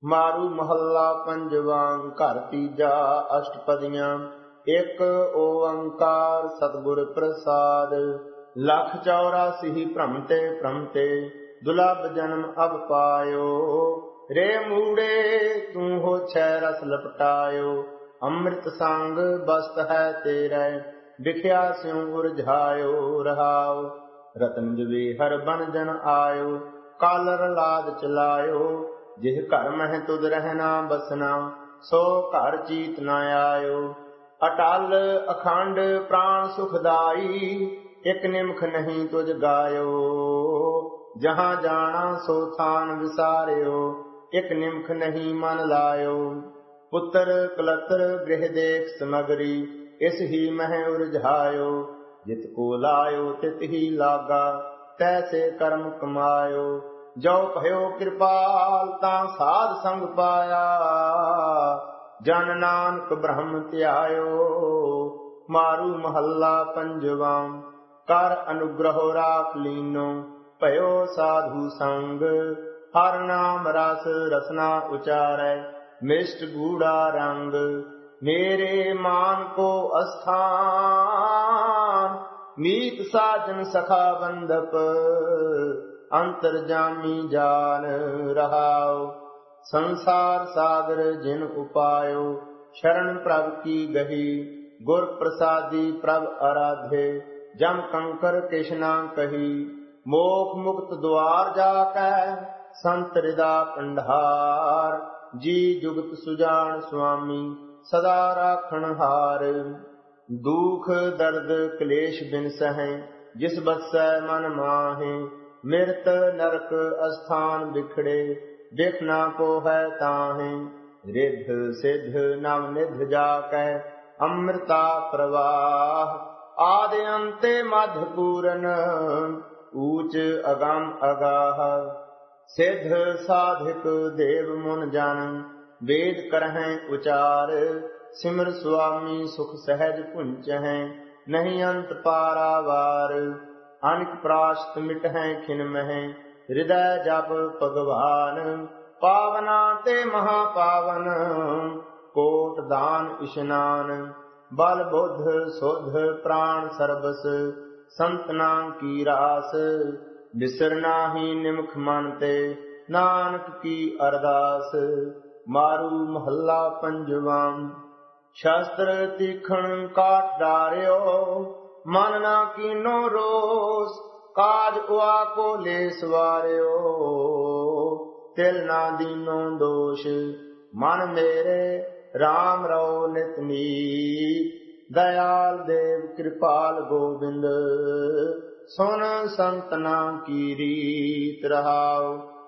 ਮਾਰੂ ਮਹੱਲਾ ਪੰਜਵਾਂ। ਘਰ ਤੀਜਾ। ਅਸ਼ਟਪਦੀਆਂ। ਇੱਕ ਓੰਕਾਰ ਸਤਿਗੁਰ ਪ੍ਰਸਾਦ। ਲੱਖ 84 ਭ੍ਰਮਤੇ ਭ੍ਰਮਤੇ ਦੁਲਭ ਜਨਮ ਅਬ ਪਾਇਓ। ਰੇ ਮੂੜੇ ਤੂੰ ਹੋ ਛੈ ਰਸ ਲਪਟਾਇਓ। ਅੰਮ੍ਰਿਤ ਸੰਗ ਬਸਤ ਹੈ ਤੇਰੇ ਵਿਖਿਆ ਸਿਉ ਉਰਝਾਇਓ। ਰਹਾਉ ਰਤਨ ਜਵੇ ਹਰ ਬਨ ਜਨ ਆਇਓ। ਕਾਲਰ ਲਾਦ ਚਲਾਇਓ। ਜਿਹ ਘਰ ਮਹਿ ਤੁਧ ਰਹਿਣਾ ਬਸਨਾ ਸੋ ਘਰ ਚੀਤ ਨ ਆਇਓ। ਅਟਲ ਅਖੰਡ ਪ੍ਰਾਣ ਸੁਖਦਾਈ ਇਕ ਨਿਮਖ ਨਹੀਂ ਤੁਝ ਗਾਇਓ। ਜਹਾਂ ਜਾਣਾ ਸੋ ਥਾਨ ਵਿਸਾਰਿਓ ਇਕ ਨਿਮਖ ਨਹੀਂ ਮਨ ਲਾਇਓ। ਪੁੱਤਰ ਕਲਤਰ ਗ੍ਰਹਿ ਦੇਖ ਸਮਗਰੀ ਇਸ ਹੀ ਮਹਿ ਉਰਝਾਇਓ। ਜਿਤ ਕੋ ਲਾਇਓ ਤਿਤ ਹੀ ਲਾਗਾ ਤੈਸੇ ਕਰਮ ਕਮਾਇਓ। ਜੋ ਭਇਓ ਕਿਰਪਾਲ ਤਾਂ ਸਾਧ ਸੰਗ ਪਾਇਆ ਜਨ ਨਾਨਕ ਬ੍ਰਹਮ ਧਿਆਇਓ। ਮਾਰੂ ਮਹੱਲਾ ਪੰਜਵਾਂ। ਕਰ ਅਨੁਗ੍ਰਹ ਰਾਖ ਲੀਨੋ ਭਇਓ ਸਾਧੂ ਸੰਗ। ਹਰ ਨਾਮ ਰਸ ਰਸਨਾ ਉਚਾਰੈ ਮਿਸ਼ਟ ਗੂੜਾ ਰੰਗ। ਮੇਰੇ ਮਾਨ ਕੋ ਅਸਥਾਨ ਮੀਤ ਸਾਜਨ ਸਖਾ ਬੰਧਪ ਅੰਤਰਜਾਮੀ ਜਾਨ। ਰਹਾਉ ਸੰਸਾਰ ਸਾਗਰ ਜਿਨ ਉਪਾਇਓ ਸ਼ਰਨ ਪ੍ਰਭ ਕੀ ਗਹੀ। ਗੁਰ ਪ੍ਰਸਾਦੀ ਪ੍ਰਭ ਅਰਾਧੇ ਜਮ ਕੰਕਰ ਕਿਛ ਨਾ ਕਹੀ। ਮੋਖ ਮੁਕਤ ਦੁਆਰ ਜਾ ਕੈ ਸੰਤ ਹਿਰਦਾ ਕੰਢਾਰ। ਜੀ ਜੁਗਤ ਸੁਜਾਨ ਸੁਆਮੀ ਸਦਾ ਰਾਖਣ ਹਾਰ। ਦੁਖ ਦਰਦ ਕਲੇਸ਼ ਬਿਨ ਸਹੈ ਜਿਸ ਬਸੈ ਮਨ ਮਾਹੇ। ਮਿਰਤ ਨਰਕ ਅਸਥਾਨ ਬਿਖੜੇ ਬਿਖ ਨਾ ਪੋਹੈ ਤਾਹੇ। ਰਿੱਧ ਸਿੱਧ ਨਵ ਨਿਧ ਜਾ ਕੈ ਅੰਮ੍ਰਿਤਾ ਪ੍ਰਵਾਹ। ਆਦਿ ਅੰਤੇ ਮਧ ਪੂਰਨ ਊਚ ਅਗੰਮ ਅਗਾਹ। ਸਿੱਧ ਸਾਧਿਕ ਦੇਵ ਮੁਨ ਜਨ ਵੇਦ ਕਰਹਿ ਉਚਾਰ। ਸਿਮਰ ਸੁਆਮੀ ਸੁਖ ਸਹਿਜ ਪੁੰਚਹਿ ਨਹੀਂ ਅੰਤ ਪਾਰਾਵਾਰ। ਅਨਿਕ ਪ੍ਰਾਸ਼ਤ ਮਿਟਹਿ ਖਿਨ ਮਹਿ ਹਿਰਦੈ ਜਪ ਭਗਵਾਨ। ਪਾਵਨਾ ਤੇ ਮਹਾ ਪਾਵਨ ਕੋਟ ਦਾਨ ਇਸ਼ਨਾਨ। ਬਲ ਬੁੱਧ ਸੁਧ ਪ੍ਰਾਣ ਸਰਬਸ ਸੰਤਨਾ ਕੀ ਰਾਸ। ਬਿਸਰ ਨਾਹੀ ਨਿਮਖ ਮਨ ਤੇ ਨਾਨਕ ਕੀ ਅਰਦਾਸ। ਮਾਰੂ ਮਹੱਲਾ ਪੰਜਵਾਂ। ਸ਼ਸਤਰ ਤੀਖਣ ਕਾਟ ਡਾਰਿਓ ਮਨ ਨਾ ਕੀਨੋ ਰੋਸ। ਕਾਜ ਉਆ ਕੋ ਲੈ ਸਵਾਰਿਓ ਤਿਲ ਨਾ ਦੀਨੋ ਦੋਸ਼। ਮਨ ਮੇਰੇ ਰਾਮ ਰਉ ਨਿਤ ਨੀਤ। ਦਇਆਲ ਦੇਵ ਕਿਰਪਾਲ ਗੋਬਿੰਦ ਸੁਨ ਸੰਤਨਾ ਕੀ ਰੀਤ। ਰਹਾਉ